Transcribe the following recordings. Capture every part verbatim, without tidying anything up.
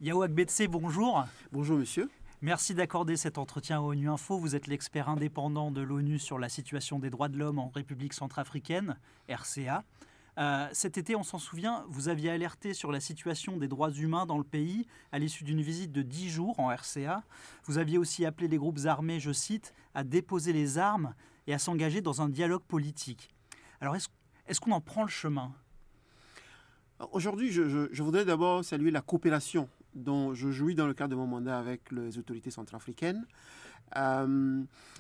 Yao Agbetse, bonjour. Bonjour monsieur. Merci d'accorder cet entretien à ONU Info. Vous êtes l'expert indépendant de l'ONU sur la situation des droits de l'homme en République centrafricaine, R C A. Euh, cet été, on s'en souvient, vous aviez alerté sur la situation des droits humains dans le pays à l'issue d'une visite de dix jours en R C A. Vous aviez aussi appelé les groupes armés, je cite, à déposer les armes et à s'engager dans un dialogue politique. Alors, est-ce, est-ce qu'on en prend le chemin ? Aujourd'hui, je, je, je voudrais d'abord saluer la coopération dont je jouis dans le cadre de mon mandat avec les autorités centrafricaines. Euh,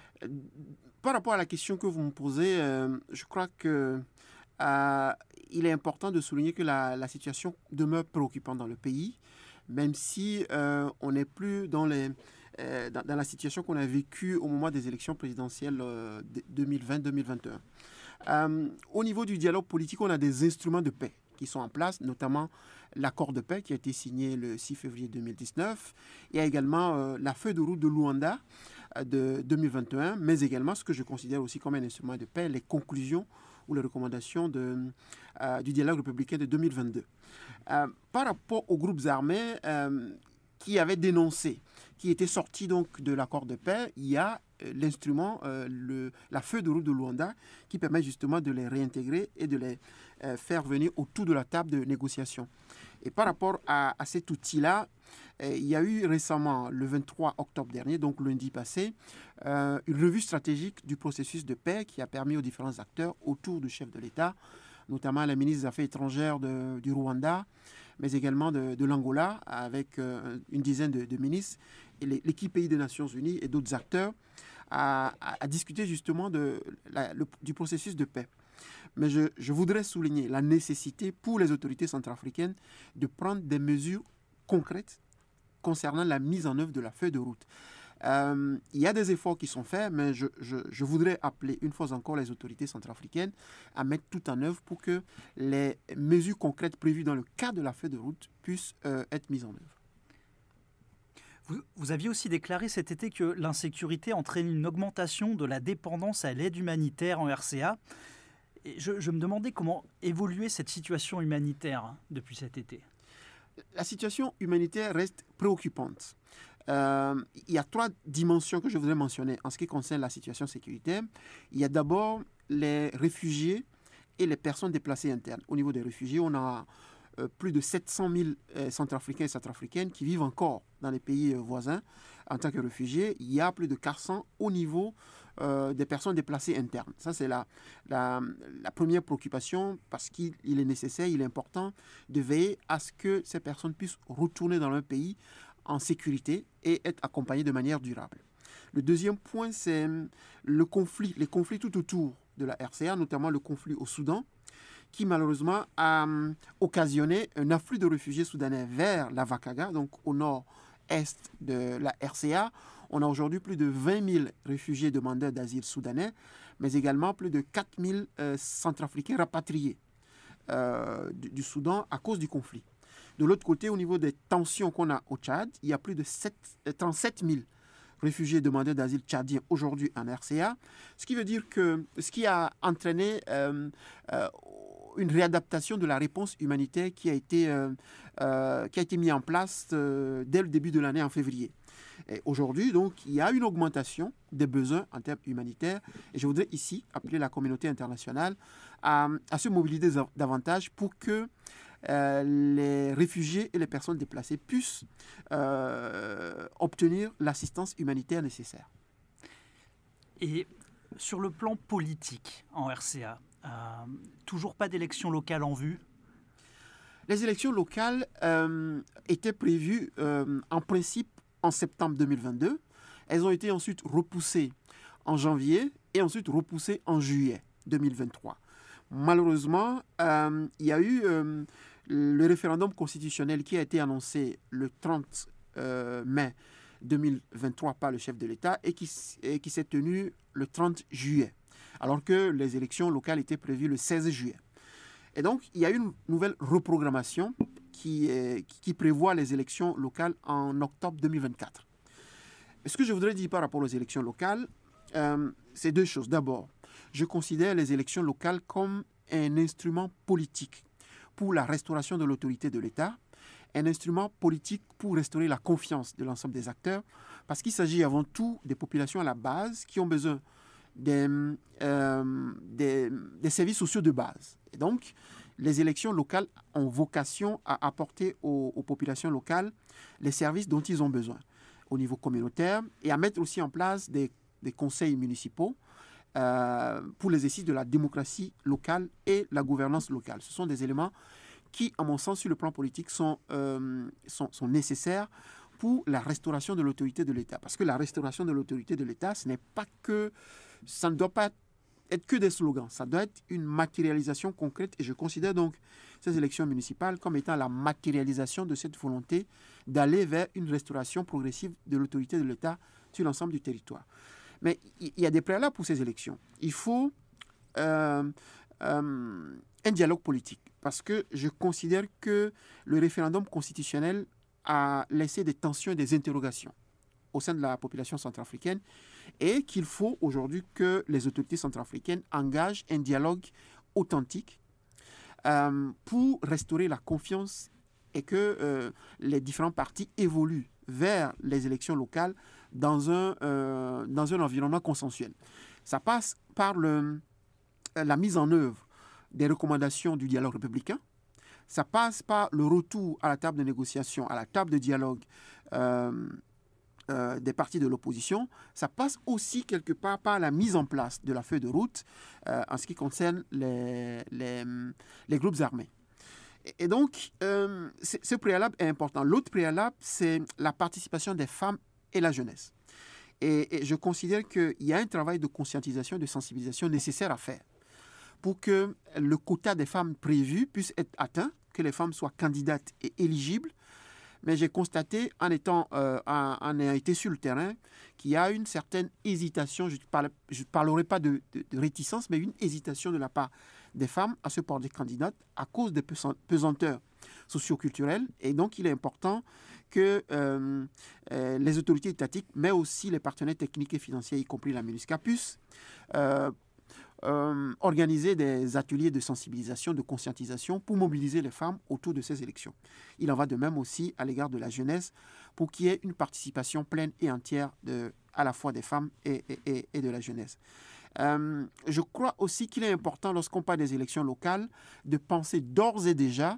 par rapport à la question que vous me posez, euh, je crois que euh, il est important de souligner que la, la situation demeure préoccupante dans le pays, même si euh, on n'est plus dans, les, euh, dans, dans la situation qu'on a vécue au moment des élections présidentielles euh, deux mille vingt deux mille vingt et un. Euh, au niveau du dialogue politique, on a des instruments de paix qui sont en place, notamment l'accord de paix qui a été signé le six février deux mille dix-neuf. Il y a également euh, la feuille de route de Luanda euh, de deux mille vingt et un, mais également ce que je considère aussi comme un instrument de paix, les conclusions ou les recommandations de, euh, du dialogue républicain de deux mille vingt-deux. Euh, par rapport aux groupes armés euh, qui avaient dénoncé, qui étaient sortis donc de l'accord de paix, il y a l'instrument, euh, le, la feuille de route de Luanda qui permet justement de les réintégrer et de les euh, faire venir autour de la table de négociation. Et par rapport à, à cet outil-là, euh, il y a eu récemment, le vingt-trois octobre dernier, donc lundi passé, euh, une revue stratégique du processus de paix qui a permis aux différents acteurs autour du chef de l'État, notamment la ministre des Affaires étrangères de, du Rwanda, mais également de, de l'Angola, avec euh, une dizaine de, de ministres, et l'équipe pays des Nations Unies et d'autres acteurs, à, à, à discuter justement de, la, le, du processus de paix. Mais je, je voudrais souligner la nécessité pour les autorités centrafricaines de prendre des mesures concrètes concernant la mise en œuvre de la feuille de route. Euh, il y a des efforts qui sont faits, mais je, je, je voudrais appeler une fois encore les autorités centrafricaines à mettre tout en œuvre pour que les mesures concrètes prévues dans le cadre de la feuille de route puissent euh, être mises en œuvre. Vous, vous aviez aussi déclaré cet été que l'insécurité entraîne une augmentation de la dépendance à l'aide humanitaire en R C A. Et je, je me demandais comment évoluer cette situation humanitaire depuis cet été. La situation humanitaire reste préoccupante. Euh, il y a trois dimensions que je voudrais mentionner en ce qui concerne la situation sécuritaire. Il y a d'abord les réfugiés et les personnes déplacées internes. Au niveau des réfugiés, on a euh, plus de sept cent mille euh, Centrafricains et Centrafricaines qui vivent encore dans les pays euh, voisins en tant que réfugiés. Il y a plus de quatre cents au niveau euh, des personnes déplacées internes. Ça, c'est la, la, la première préoccupation parce qu'il est nécessaire, il est important de veiller à ce que ces personnes puissent retourner dans leur pays en sécurité et être accompagnées de manière durable. Le deuxième point, c'est le conflit, les conflits tout autour de la R C A, notamment le conflit au Soudan, qui malheureusement a occasionné un afflux de réfugiés soudanais vers la Vakaga, donc au nord-est de la R C A. On a aujourd'hui plus de vingt mille réfugiés demandeurs d'asile soudanais, mais également plus de quatre mille euh, Centrafricains rapatriés euh, du, du Soudan à cause du conflit. De l'autre côté, au niveau des tensions qu'on a au Tchad, il y a plus de trente-sept mille réfugiés demandeurs d'asile tchadiens aujourd'hui en R C A, ce qui veut dire que ce qui a entraîné euh, euh, une réadaptation de la réponse humanitaire qui a été, euh, euh, qui a été mise en place euh, dès le début de l'année en février. Et aujourd'hui, donc, il y a une augmentation des besoins en termes humanitaires et je voudrais ici appeler la communauté internationale à, à se mobiliser davantage pour que Euh, les réfugiés et les personnes déplacées puissent euh, obtenir l'assistance humanitaire nécessaire. Et sur le plan politique en R C A, euh, toujours pas d'élections locales en vue ? Les élections locales euh, étaient prévues euh, en principe en septembre deux mille vingt-deux. Elles ont été ensuite repoussées en janvier et ensuite repoussées en juillet deux mille vingt-trois. Malheureusement, euh, il y a eu euh, le référendum constitutionnel qui a été annoncé le trente mai deux mille vingt-trois par le chef de l'État et qui, et qui s'est tenu le trente juillet, alors que les élections locales étaient prévues le seize juillet. Et donc, il y a eu une nouvelle reprogrammation qui, est, qui prévoit les élections locales en octobre deux mille vingt-quatre. Ce que je voudrais dire par rapport aux élections locales, euh, c'est deux choses. D'abord, je considère les élections locales comme un instrument politique pour la restauration de l'autorité de l'État. un instrument politique pour restaurer la confiance de l'ensemble des acteurs, parce qu'il s'agit avant tout des populations à la base qui ont besoin des, euh, des, des services sociaux de base. Et donc, les élections locales ont vocation à apporter aux, aux populations locales les services dont ils ont besoin au niveau communautaire et à mettre aussi en place des, des conseils municipaux euh, pour l'exercice de la démocratie locale et la gouvernance locale. Ce sont des éléments qui, à mon sens, sur le plan politique, sont, euh, sont, sont nécessaires pour la restauration de l'autorité de l'État. Parce que la restauration de l'autorité de l'État, ce n'est pas que... Ça ne doit pas être que des slogans. Ça doit être une matérialisation concrète. Et je considère donc ces élections municipales comme étant la matérialisation de cette volonté d'aller vers une restauration progressive de l'autorité de l'État sur l'ensemble du territoire. Mais il y a des préalables pour ces élections. Il faut euh, euh, un dialogue politique. Parce que je considère que le référendum constitutionnel a laissé des tensions et des interrogations au sein de la population centrafricaine et qu'il faut aujourd'hui que les autorités centrafricaines engagent un dialogue authentique euh, pour restaurer la confiance et que euh, les différents partis évoluent vers les élections locales dans un, euh, dans un environnement consensuel. Ça passe par le, la mise en œuvre des recommandations du dialogue républicain. Ça passe par le retour à la table de négociation, à la table de dialogue euh, euh, des partis de l'opposition. Ça passe aussi quelque part par la mise en place de la feuille de route euh, en ce qui concerne les, les, les groupes armés. Et, et donc, euh, ce préalable est important. L'autre préalable, c'est la participation des femmes et la jeunesse. Et, et je considère qu'il y a un travail de conscientisation, de sensibilisation nécessaire à faire pour que le quota des femmes prévu puisse être atteint, que les femmes soient candidates et éligibles. Mais j'ai constaté, en, étant, euh, en, en ayant été sur le terrain, qu'il y a une certaine hésitation, je ne parle, parlerai pas de, de, de réticence, mais une hésitation de la part des femmes à se porter candidates à cause des pesanteurs socioculturelles. Et donc, il est important que euh, euh, les autorités étatiques, mais aussi les partenaires techniques et financiers, y compris la MINUSCA, puissent euh, Euh, organiser des ateliers de sensibilisation, de conscientisation pour mobiliser les femmes autour de ces élections. Il en va de même aussi à l'égard de la jeunesse pour qu'il y ait une participation pleine et entière de, à la fois des femmes et, et, et de la jeunesse. Euh, je crois aussi qu'il est important, lorsqu'on parle des élections locales, de penser d'ores et déjà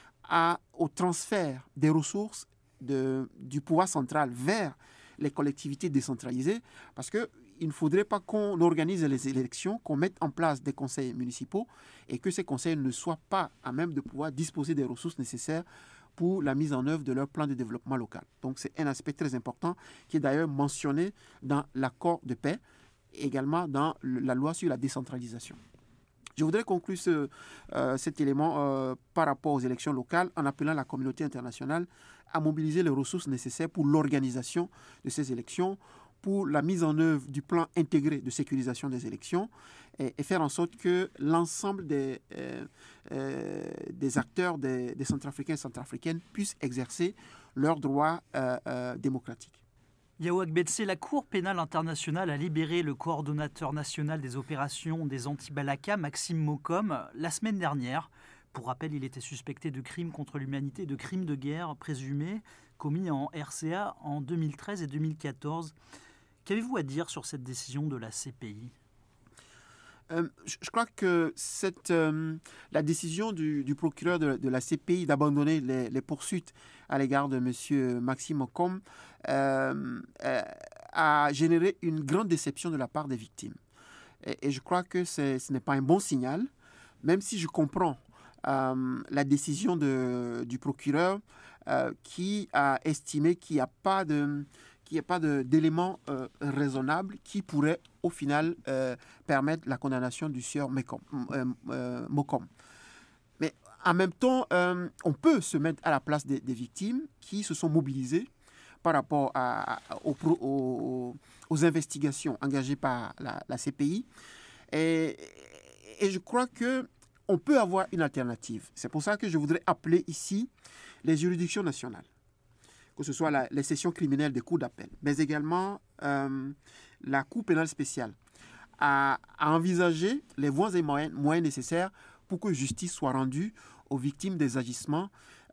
à, au transfert des ressources de, du pouvoir central vers les collectivités décentralisées, parce que il ne faudrait pas qu'on organise les élections, qu'on mette en place des conseils municipaux et que ces conseils ne soient pas à même de pouvoir disposer des ressources nécessaires pour la mise en œuvre de leur plan de développement local. Donc c'est un aspect très important qui est d'ailleurs mentionné dans l'accord de paix et également dans la loi sur la décentralisation. Je voudrais conclure ce, euh, cet élément euh, par rapport aux élections locales en appelant la communauté internationale à mobiliser les ressources nécessaires pour l'organisation de ces élections, pour la mise en œuvre du plan intégré de sécurisation des élections et, et faire en sorte que l'ensemble des, euh, euh, des acteurs des, des Centrafricains et Centrafricaines puissent exercer leurs droits euh, euh, démocratiques. Yao Agbetse, la Cour pénale internationale a libéré le coordonnateur national des opérations des anti-Balaka, Maxime Mokom, la semaine dernière. Pour rappel, il était suspecté de crimes contre l'humanité et de crimes de guerre présumés commis en R C A en deux mille treize et deux mille quatorze. Qu'avez-vous à dire sur cette décision de la C P I ? euh, je, je crois que cette, euh, la décision du, du procureur de, de la C P I d'abandonner les, les poursuites à l'égard de M. Maxime Mokom euh, euh, a généré une grande déception de la part des victimes. Et, et je crois que c'est, ce n'est pas un bon signal, même si je comprends euh, la décision de, du procureur euh, qui a estimé qu'il n'y a pas de... qu'il n'y ait pas de, d'éléments euh, raisonnables qui pourraient, au final, euh, permettre la condamnation du sieur Mokom. Euh, euh, Mokom. Mais en même temps, euh, on peut se mettre à la place des, des victimes qui se sont mobilisées par rapport à, à, aux, aux, aux investigations engagées par la, la C P I. Et, et je crois qu'on peut avoir une alternative. C'est pour ça que je voudrais appeler ici les juridictions nationales, que ce soit la, les sessions criminelles des cours d'appel, mais également euh, la Cour pénale spéciale, à, à envisager les voies et moyens, moyens nécessaires pour que justice soit rendue aux victimes des agissements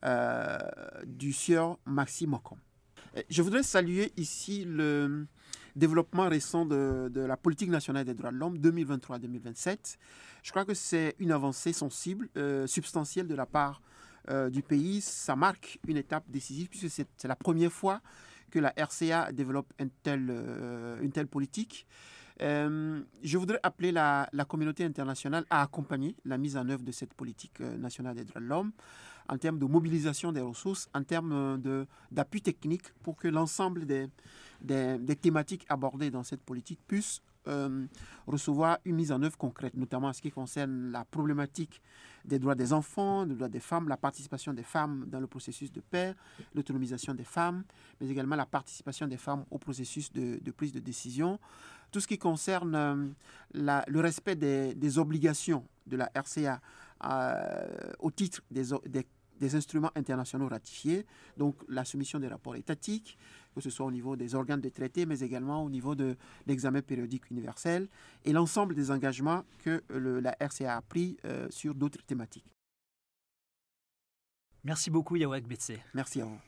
euh, du sieur Maxime Mocom. Je voudrais saluer ici le développement récent de, de la politique nationale des droits de l'homme deux mille vingt-trois deux mille vingt-sept. Je crois que c'est une avancée sensible, euh, substantielle de la part euh, du pays. Ça marque une étape décisive puisque c'est, c'est la première fois que la R C A développe une telle, euh, une telle politique. Euh, je voudrais appeler la, la communauté internationale à accompagner la mise en œuvre de cette politique euh, nationale des droits de l'homme en termes de mobilisation des ressources, en termes de, d'appui technique pour que l'ensemble des, des, des thématiques abordées dans cette politique puissent euh, recevoir une mise en œuvre concrète, notamment en ce qui concerne la problématique des droits des enfants, des droits des femmes, la participation des femmes dans le processus de paix, l'autonomisation des femmes, mais également la participation des femmes au processus de, de prise de décision. Tout ce qui concerne euh, la, le respect des, des obligations de la R C A euh, au titre des, des, des instruments internationaux ratifiés, donc la soumission des rapports étatiques, que ce soit au niveau des organes de traité, mais également au niveau de l'examen périodique universel, et l'ensemble des engagements que le, la R C A a pris euh, sur d'autres thématiques. Merci beaucoup, Yawak Betse. Merci à vous.